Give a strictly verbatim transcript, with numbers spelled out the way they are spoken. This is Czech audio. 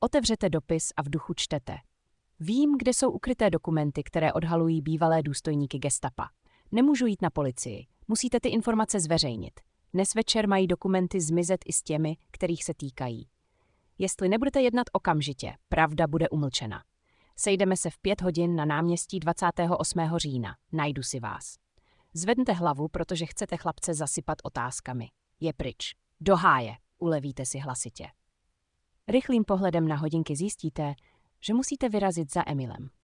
Otevřete dopis a v duchu čtete. Vím, kde jsou ukryté dokumenty, které odhalují bývalé důstojníky gestapa. Nemůžu jít na policii. Musíte ty informace zveřejnit. Dnes večer mají dokumenty zmizet i s těmi, kterých se týkají. Jestli nebudete jednat okamžitě, pravda bude umlčena. Sejdeme se v pět hodin na náměstí dvacátého osmého října. Najdu si vás. Zvednete hlavu, protože chcete chlapce zasypat otázkami. Je pryč. Do háje, ulevíte si hlasitě. Rychlým pohledem na hodinky zjistíte, že musíte vyrazit za Emilem.